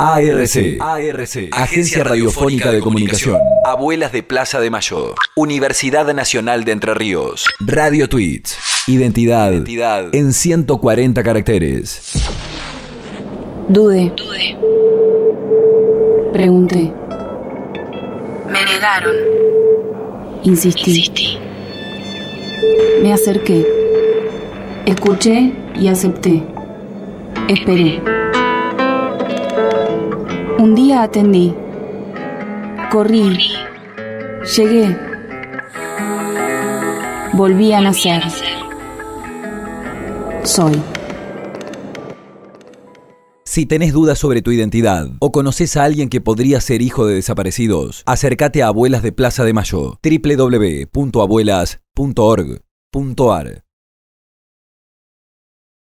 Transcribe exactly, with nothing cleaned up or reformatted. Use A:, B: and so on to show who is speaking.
A: A R C, A R C, Agencia Radiofónica de Comunicación. Abuelas de Plaza de Mayo. Universidad Nacional de Entre Ríos. Radio Tweets. Identidad, Identidad. En ciento cuarenta caracteres.
B: Dudé. Dudé. Pregunté.
C: Me negaron.
B: Insistí.
C: Insistí.
B: Me acerqué. Escuché y acepté. Esperé. Un día atendí. Corrí. Corrí. Llegué. Volví a nacer. Soy.
A: Si tenés dudas sobre tu identidad o conoces a alguien que podría ser hijo de desaparecidos, acércate a Abuelas de Plaza de Mayo. doble u doble u doble u punto abuelas punto org punto a r